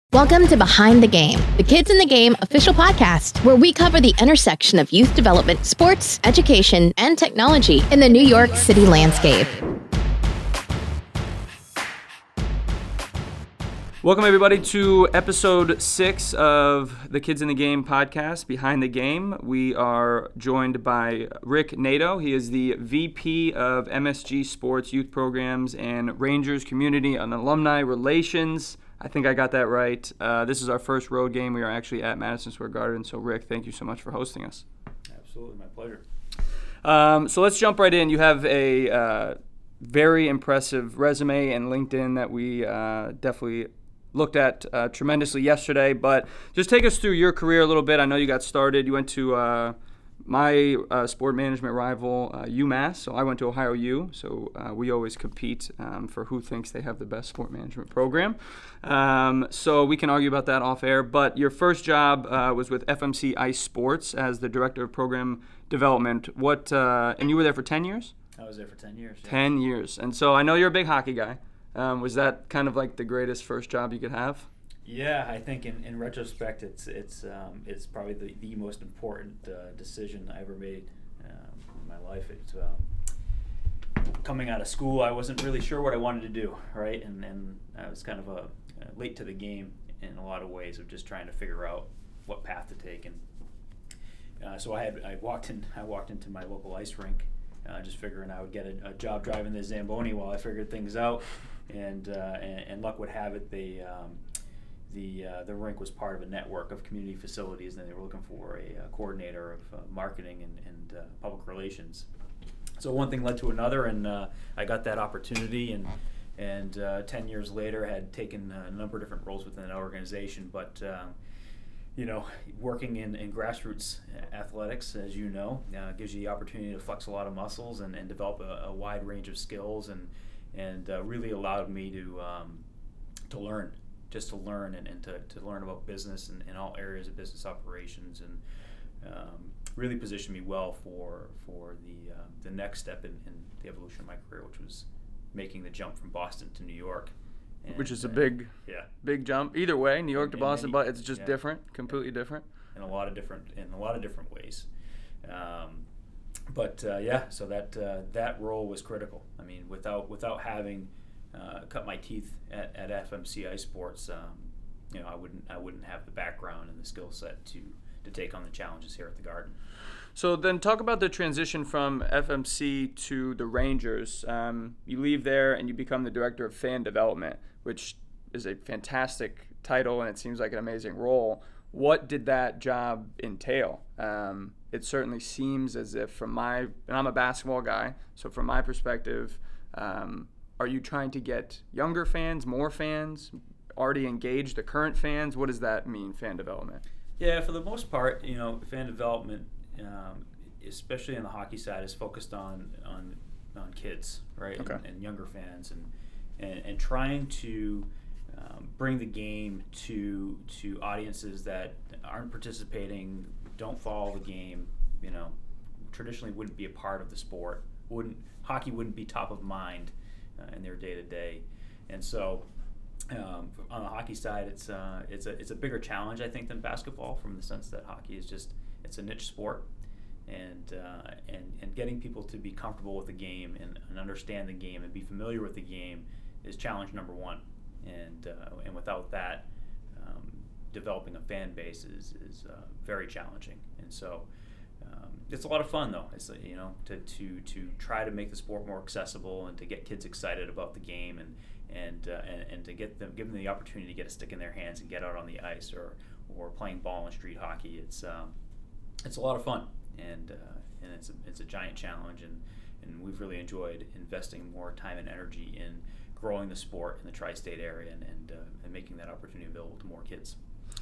Welcome to Behind the Game, the Kids in the Game official podcast, where we cover the intersection of youth development, sports, education, and technology in the New York City landscape. Welcome, everybody, to episode 6 of the Kids in the Game podcast, Behind the Game. We are joined by Rick Nato. He is the VP of MSG Sports Youth Programs and Rangers Community and Alumni Relations. I think I got that right. This is our first road game. We are actually at Madison Square Garden. So, Rick, thank you so much for hosting us. Absolutely, my pleasure. So let's jump right in. You have a very impressive resume and LinkedIn that we definitely looked at tremendously yesterday. But just take us through your career a little bit. I know you got started. You went to my sport management rival, UMass. So I went to Ohio U. So we always compete for who thinks they have the best sport management program. So we can argue about that off air. But your first job was with FMC Ice Sports as the director of program development. And you were there for 10 years? I was there for 10 years. Yeah. 10 years. And so I know you're a big hockey guy. Was that kind of like the greatest first job you could have? Yeah, I think in retrospect, it's probably the most important decision I ever made in my life. It's coming out of school, I wasn't really sure what I wanted to do, right? And I was kind of late to the game in a lot of ways of just trying to figure out what path to take. And so I walked into my local ice rink, just figuring I would get a job driving the Zamboni while I figured things out. And luck would have it, the rink was part of a network of community facilities, and they were looking for a coordinator of marketing and public relations. So one thing led to another, and I got that opportunity, and 10 years later had taken a number of different roles within that organization. But working in grassroots athletics, as you know, gives you the opportunity to flex a lot of muscles and develop a wide range of skills, and really allowed me to learn. Just to learn and to learn about business and all areas of business operations, and really positioned me well for the next step in the evolution of my career, which was making the jump from Boston to New York. And, which is a big jump. Either way, New York to Boston, but it's just different, completely different. In a lot of different ways. So that role was critical. I mean, without having cut my teeth at FMC Ice Sports, I wouldn't have the background and the skill set to take on the challenges here at the Garden. So then talk about the transition from FMC to the Rangers. You leave there and you become the director of fan development, which is a fantastic title and it seems like an amazing role. What did that job entail? It certainly seems as if and I'm a basketball guy, so from my perspective, are you trying to get younger fans, more fans, already engage the current fans? What does that mean, fan development? Yeah, for the most part, fan development, especially on the hockey side, is focused on kids, right? Okay. And younger fans, and trying to bring the game to audiences that aren't participating, don't follow the game, traditionally wouldn't be a part of the sport. Hockey wouldn't be top of mind in their day-to-day. And so on the hockey side, it's a bigger challenge, I think, than basketball, from the sense that hockey is it's a niche sport, and getting people to be comfortable with the game and understand the game and be familiar with the game is challenge number one. And without that, developing a fan base is very challenging. And so it's a lot of fun, though. It's to try to make the sport more accessible and to get kids excited about the game and to give them the opportunity to get a stick in their hands and get out on the ice or playing ball in street hockey. It's a lot of fun, and it's a giant challenge, and we've really enjoyed investing more time and energy in growing the sport in the tri-state area and making that opportunity available to more kids.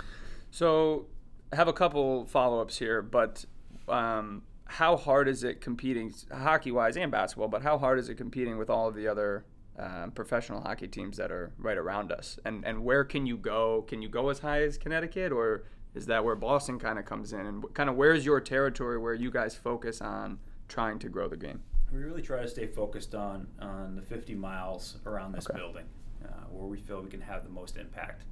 So I have a couple follow-ups here, but how hard is it competing, hockey-wise and basketball, but how hard is it competing with all of the other professional hockey teams that are right around us? And where can you go? Can you go as high as Connecticut, or is that where Boston kind of comes in? And kind of where's your territory where you guys focus on trying to grow the game? We really try to stay focused on the 50 miles around this building, where we feel we can have the most impact.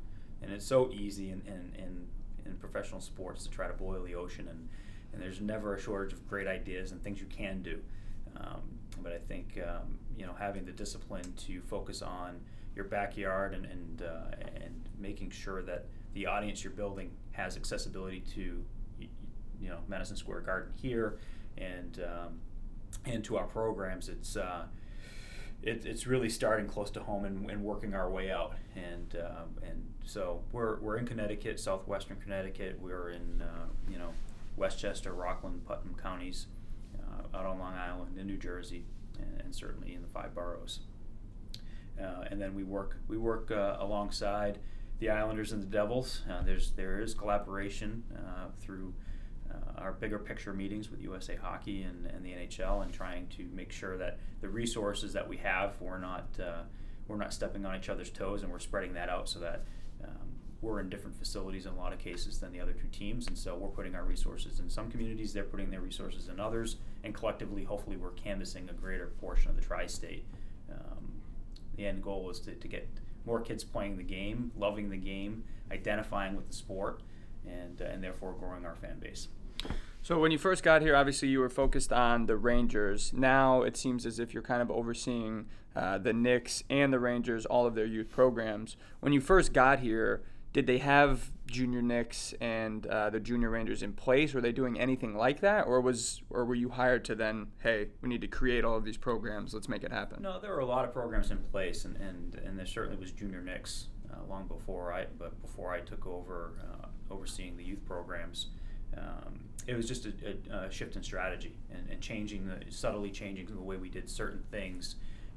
And it's so easy in professional sports to try to boil the ocean, and there's never a shortage of great ideas and things you can do. But I think having the discipline to focus on your backyard and making sure that the audience you're building has accessibility to Madison Square Garden here and to our programs, it's really starting close to home and working our way out. And so we're in Connecticut, southwestern Connecticut. We're in Westchester, Rockland, Putnam counties, out on Long Island, in New Jersey, and certainly in the 5 boroughs. And then we work alongside the Islanders and the Devils. There is collaboration through our bigger picture meetings with USA Hockey and the NHL, and trying to make sure that the resources that we have, we're not stepping on each other's toes, and we're spreading that out so that we're in different facilities in a lot of cases than the other two teams. And so we're putting our resources in some communities, they're putting their resources in others, and collectively, hopefully, we're canvassing a greater portion of the tri-state. The end goal is to get more kids playing the game, loving the game, identifying with the sport, and therefore growing our fan base. So when you first got here, obviously you were focused on the Rangers. Now it seems as if you're kind of overseeing the Knicks and the Rangers, all of their youth programs. When you first got here, did they have junior Knicks and the junior Rangers in place? Were they doing anything like that, or were you hired to then, hey, we need to create all of these programs, let's make it happen? No, there were a lot of programs in place, and there certainly was junior Knicks long before I took over overseeing the youth programs. It was just a shift in strategy and subtly changing the way we did certain things,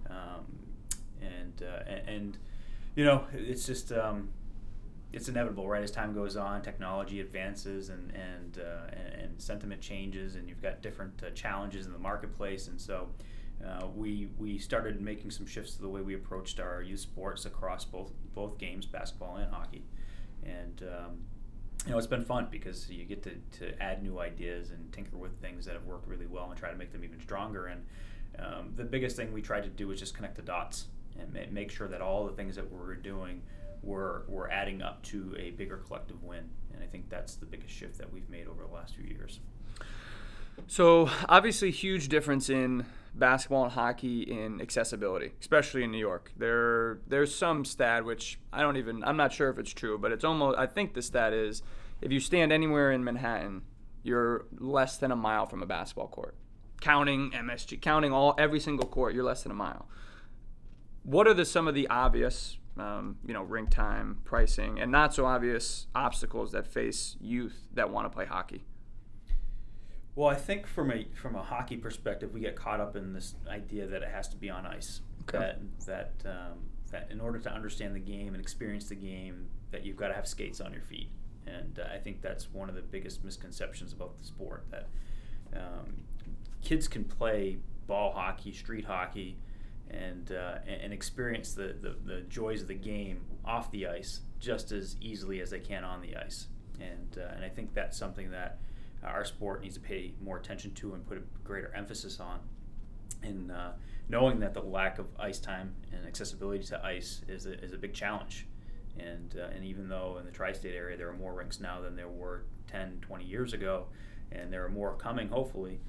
it's just it's inevitable, right? As time goes on, technology advances and sentiment changes, and you've got different challenges in the marketplace, and so we started making some shifts to the way we approached our youth sports across both games, basketball and hockey, and it's been fun because you get to add new ideas and tinker with things that have worked really well and try to make them even stronger. And the biggest thing we tried to do was just connect the dots and make sure that all the things that we were doing were adding up to a bigger collective win. And I think that's the biggest shift that we've made over the last few years. So obviously huge difference in basketball and hockey in accessibility, especially in New York. There's some stat which I'm not sure if it's true, but it's almost, I think the stat is, if you stand anywhere in Manhattan, you're less than a mile from a basketball court. Counting MSG, counting every single court, you're less than a mile. What are some of the obvious, rink time, pricing, and not so obvious obstacles that face youth that want to play hockey? Well, I think from a hockey perspective, we get caught up in this idea that it has to be on ice. Okay. That in order to understand the game and experience the game, that you've got to have skates on your feet. And I think that's one of the biggest misconceptions about the sport, that kids can play ball hockey, street hockey, and experience the joys of the game off the ice just as easily as they can on the ice. And I think that's something that our sport needs to pay more attention to and put a greater emphasis on. And knowing that the lack of ice time and accessibility to ice is a big challenge. And even though in the tri-state area there are more rinks now than there were 10, 20 years ago, and there are more coming, hopefully,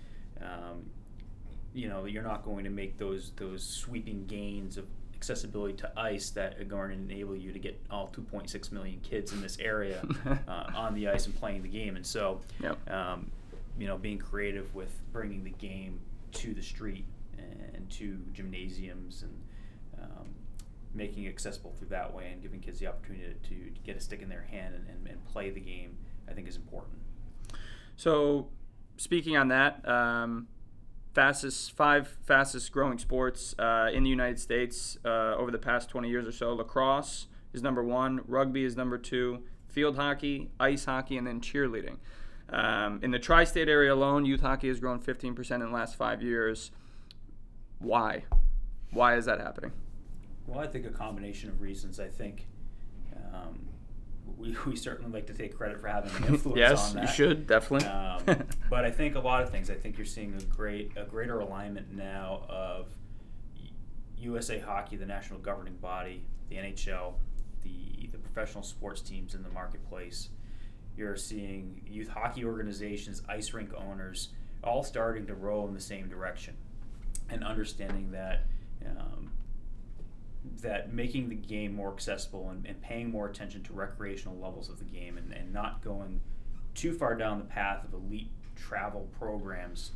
you're not going to make those sweeping gains of accessibility to ice that are going to enable you to get all 2.6 million kids in this area on the ice and playing the game. And so, yep. Being creative with bringing the game to the street and to gymnasiums and making it accessible through that way and giving kids the opportunity to get a stick in their hand and play the game, I think is important. So, speaking on that, five fastest growing sports in the United States over the past 20 years or so. Lacrosse is number 1, rugby is number 2, field hockey, ice hockey, and then cheerleading. In the tri-state area alone, youth hockey has grown 15% in the last 5 years. Why? Why is that happening? Well, I think a combination of reasons. I think we certainly like to take credit for having an influence yes, on that. Yes, you should, definitely. But I think a lot of things. I think you're seeing a greater alignment now of USA Hockey, the national governing body, the NHL, the professional sports teams in the marketplace. You're seeing youth hockey organizations, ice rink owners, all starting to row in the same direction, and understanding that that making the game more accessible and paying more attention to recreational levels of the game, and not going too far down the path of elite travel programs,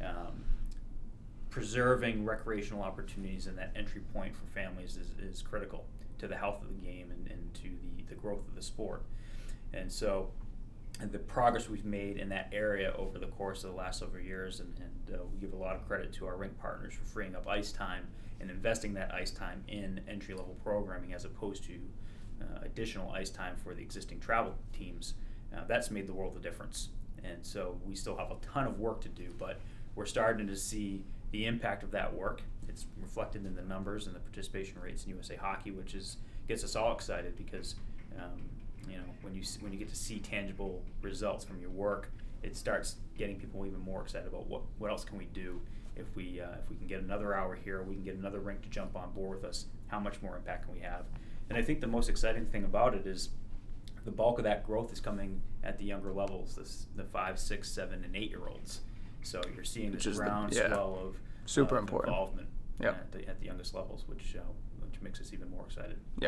preserving recreational opportunities and that entry point for families is critical to the health of the game and to the growth of the sport. And so the progress we've made in that area over the course of the last several years, and we give a lot of credit to our rink partners for freeing up ice time and investing that ice time in entry-level programming as opposed to additional ice time for the existing travel teams. That's made the world a difference. And so we still have a ton of work to do, but we're starting to see the impact of that work. It's reflected in the numbers and the participation rates in USA Hockey, which gets us all excited because when you get to see tangible results from your work, it starts getting people even more excited about what else can we do if we can get another hour here, we can get another rink to jump on board with us. How much more impact can we have? And I think the most exciting thing about it is the bulk of that growth is coming at the younger levels, the 5, 6, 7, and 8-year-olds. So you're seeing this groundswell of super important involvement at the youngest levels, which makes us even more excited. Yeah.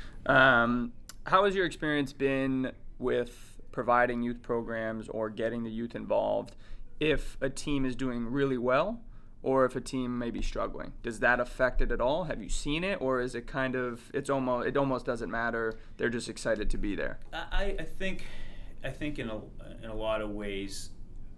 How has your experience been with providing youth programs or getting the youth involved if a team is doing really well or if a team may be struggling? Does that affect it at all? Have you seen it, or is it kind of it almost doesn't matter? They're just excited to be there. I think in a lot of ways,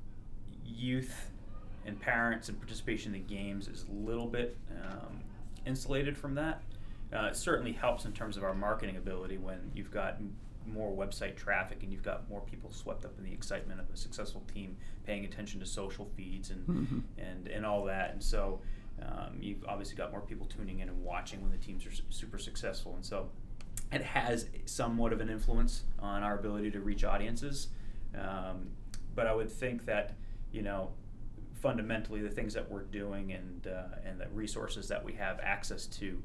youth and parents and participation in the games is a little bit insulated from that. It certainly helps in terms of our marketing ability when you've got more website traffic and you've got more people swept up in the excitement of a successful team, paying attention to social feeds and all that. And so you've obviously got more people tuning in and watching when the teams are super successful. And so it has somewhat of an influence on our ability to reach audiences. But I would think that, fundamentally the things that we're doing and the resources that we have access to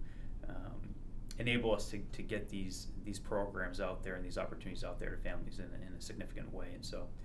enable us to get these programs out there and these opportunities out there to families in a significant way. And so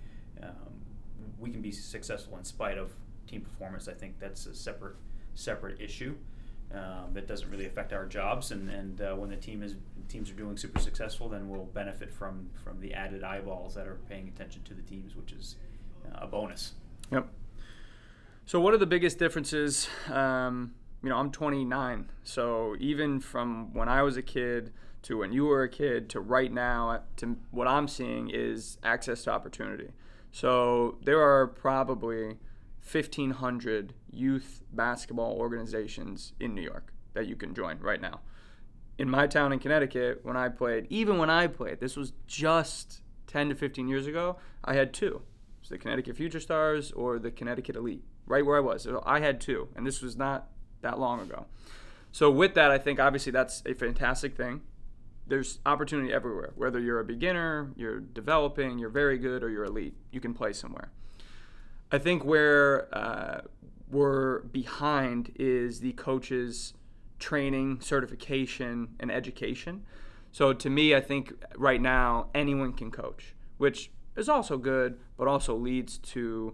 we can be successful in spite of team performance. I think that's a separate issue that doesn't really affect our jobs. And when the teams are doing super successful, then we'll benefit from the added eyeballs that are paying attention to the teams, which is a bonus. Yep. So what are the biggest differences? I'm 29, so even from when I was a kid to when you were a kid to right now, to what I'm seeing is access to opportunity. So there are probably 1,500 youth basketball organizations in New York that you can join right now. In my town in Connecticut, when I played, this was just 10 to 15 years ago, I had 2. It was the Connecticut Future Stars or the Connecticut Elite, right where I was. So I had 2, and this was not that long ago. So with that, I think obviously that's a fantastic thing. There's opportunity everywhere. Whether you're a beginner, you're developing, you're very good, or you're elite, you can play somewhere. I think where we're behind is the coaches' training, certification, and education. So to me, I think right now anyone can coach, which is also good, but also leads to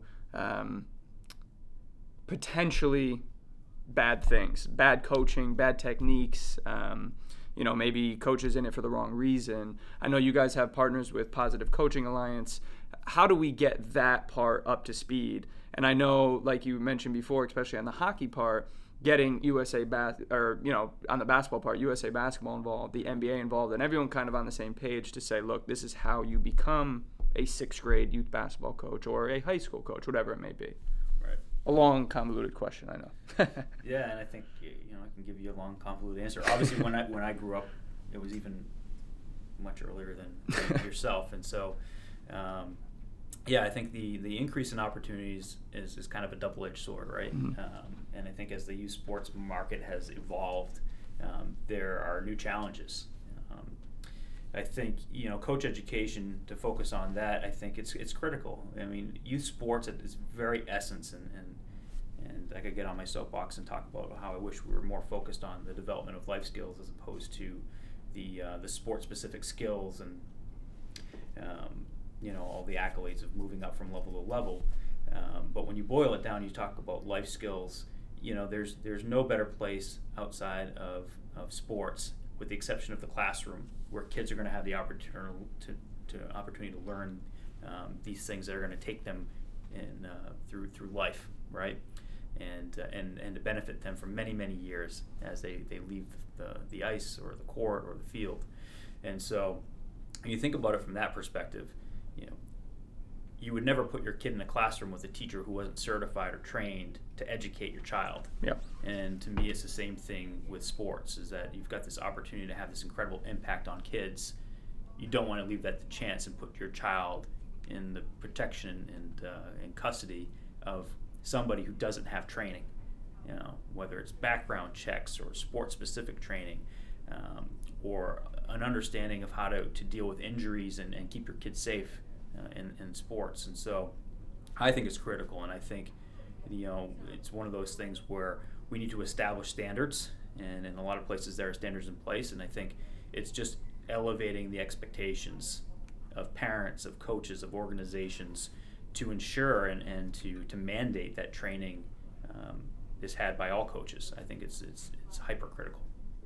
potentially bad things, bad coaching, bad techniques, maybe coaches in it for the wrong reason. I know you guys have partners with Positive Coaching Alliance. How do we get that part up to speed? And I know, like you mentioned before, especially on the hockey part, getting on the basketball part, USA Basketball involved, the NBA involved, and everyone kind of on the same page to say, look, this is how you become a 6th grade youth basketball coach or a high school coach, whatever it may be. Right. A long, convoluted question, I know. Yeah, and I think I can give you a long, convoluted answer. Obviously, when I grew up, it was even much earlier than yourself, and so I think the increase in opportunities is kind of a double-edged sword, right? Mm-hmm. And I think as the youth sports market has evolved, there are new challenges. I think coach education, to focus on that, I think it's critical. I mean, youth sports at its very essence, and I could get on my soapbox and talk about how I wish we were more focused on the development of life skills as opposed to the sport-specific skills and all the accolades of moving up from level to level. But when you boil it down, you talk about life skills. There's no better place outside of sports, with the exception of the classroom, where kids are going to have the opportunity to learn these things that are going to take them through life, right? And to benefit them for many, many years as they leave the ice or the court or the field. And so when you think about it from that perspective, you would never put your kid in a classroom with a teacher who wasn't certified or trained to educate your child. Yep. And to me, it's the same thing with sports, is that you've got this opportunity to have this incredible impact on kids. You don't want to leave that to chance and put your child in the protection and custody of somebody who doesn't have training, whether it's background checks or sport-specific training, or an understanding of how to deal with injuries and keep your kids safe in sports. And so I think it's critical, and I think it's one of those things where we need to establish standards, and in a lot of places there are standards in place, and I think it's just elevating the expectations of parents, of coaches, of organizations to ensure and to mandate that training is had by all coaches. I think it's hypercritical.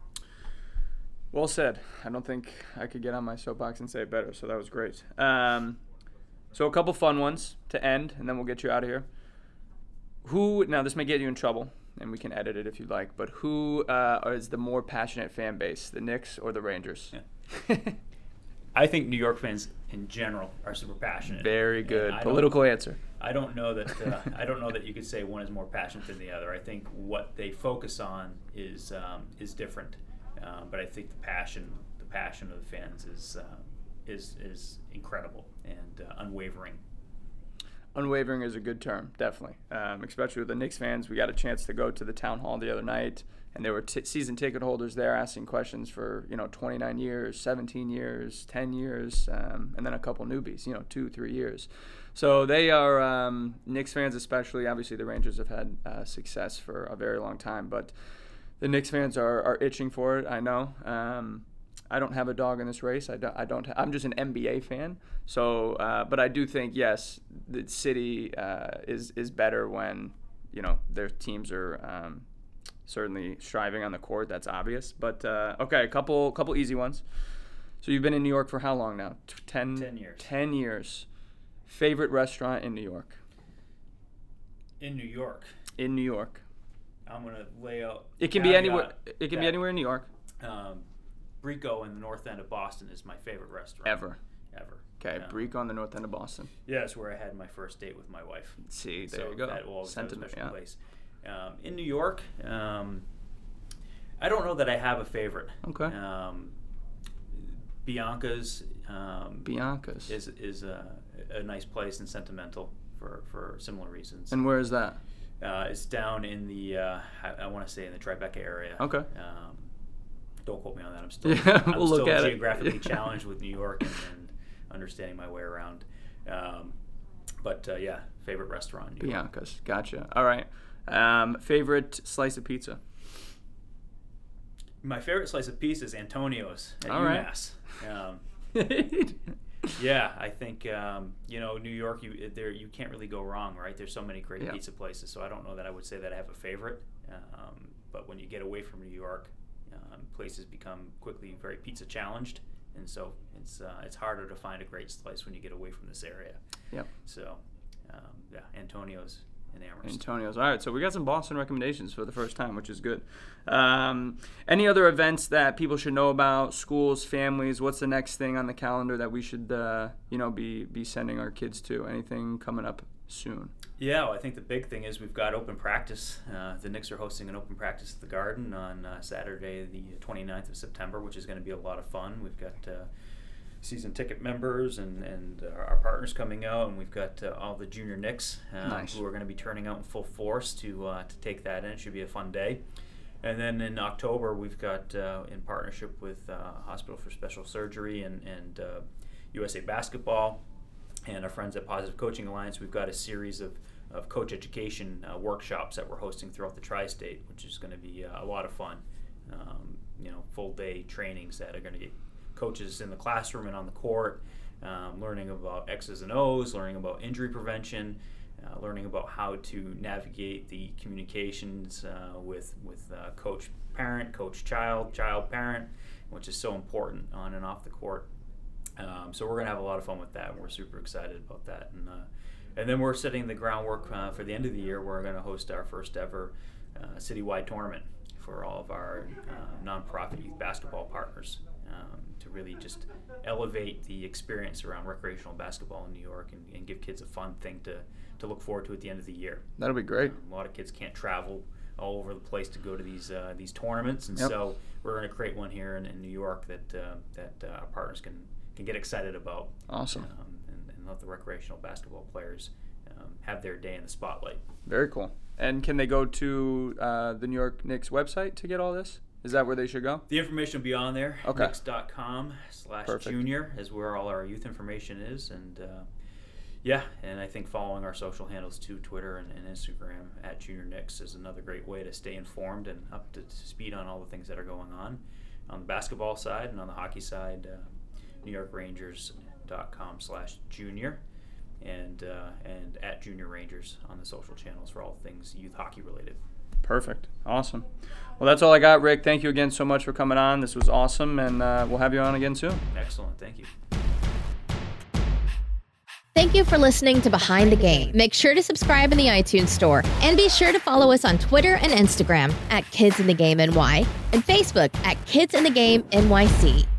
Well said. I don't think I could get on my soapbox and say it better, so that was great. So a couple fun ones to end, and then we'll get you out of here. Now this may get you in trouble, and we can edit it if you'd like, but who is the more passionate fan base, the Knicks or the Rangers? Yeah. I think New York fans in general are super passionate. Very good political answer. I don't know that you could say one is more passionate than the other. I think what they focus on is different, but I think the passion of the fans is incredible and unwavering. Unwavering is a good term, definitely. Especially with the Knicks fans, we got a chance to go to the town hall the other night, and there were season ticket holders there asking questions for 29 years, 17 years, 10 years, and then a couple newbies, 2-3 years. So they are Knicks fans, especially. Obviously, the Rangers have had success for a very long time, but the Knicks fans are itching for it. I know. I don't have a dog in this race. I'm just an NBA fan. So, but I do think, yes, the city is better when their teams are certainly striving on the court. That's obvious. But okay, a couple easy ones. So you've been in New York for how long now? 10 years. 10 years. Favorite restaurant in New York? In New York. In New York. I'm gonna lay out. It can be anywhere. It can be anywhere in New York. Brico in the north end of Boston is my favorite restaurant. Ever. Okay, Yeah. Brico on the north end of Boston. Yeah, that's where I had my first date with my wife. See, there you go. That was Sentiment, a special yeah. place. In New York, I don't know that I have a favorite. Okay. Bianca's. Bianca's is a nice place and sentimental for similar reasons. And where is that? It's down in the I want to say in the Tribeca area. Okay. Don't quote me on that. I'm still we'll look at geographically challenged with New York and understanding my way around. But favorite restaurant in New York. Bianca's. Gotcha. All right. Favorite slice of pizza? My favorite slice of pizza is Antonio's at All UMass. Right. Yeah, I think New York. You can't really go wrong, right? There's so many great pizza places. So I don't know that I would say that I have a favorite. But when you get away from New York, places become quickly very pizza challenged, and so it's harder to find a great slice when you get away from this area. Yep. So Antonio's in Amherst. Antonio's. All right, so we got some Boston recommendations for the first time, which is good. Any other events that people should know about? Schools, families. What's the next thing on the calendar that we should be sending our kids to? Anything coming up soon? Yeah, well, I think the big thing is we've got open practice. The Knicks are hosting an open practice at the Garden on Saturday, the 29th of September, which is going to be a lot of fun. We've got season ticket members and our partners coming out, and we've got all the junior Knicks Nice. who are going to be turning out in full force to take that in. It should be a fun day. And then in October, we've got, in partnership with Hospital for Special Surgery and USA Basketball and our friends at Positive Coaching Alliance, we've got a series of coach education workshops that we're hosting throughout the tri-state, which is going to be a lot of fun. full day trainings that are going to get coaches in the classroom and on the court, learning about X's and O's, learning about injury prevention, learning about how to navigate the communications with coach-parent, coach-child, child-parent, which is so important on and off the court. So we're going to have a lot of fun with that, and we're super excited about that. And then we're setting the groundwork for the end of the year. We're going to host our first ever citywide tournament for all of our nonprofit youth basketball partners, to really just elevate the experience around recreational basketball in New York and give kids a fun thing to look forward to at the end of the year. That'll be great. A lot of kids can't travel all over the place to go to these tournaments, and Yep. so we're going to create one here in New York that our partners can get excited about. Awesome. And let the recreational basketball players have their day in the spotlight. Very cool. And can they go to the New York Knicks website to get all this? Is that where they should go? The information will be on there. Okay. Knicks.com/junior is where all our youth information is. And and I think following our social handles too, Twitter and Instagram @Junior Knicks is another great way to stay informed and up to speed on all the things that are going on the basketball side, and on the hockey side, NewYorkRangers.com/junior. And @Junior Rangers on the social channels for all things youth hockey related. Perfect. Awesome. Well, that's all I got, Rick. Thank you again so much for coming on. This was awesome, and we'll have you on again soon. Excellent. Thank you. Thank you for listening to Behind the Game. Make sure to subscribe in the iTunes store, and be sure to follow us on Twitter and Instagram @KidsInTheGameNY and Facebook @KidsInTheGameNYC.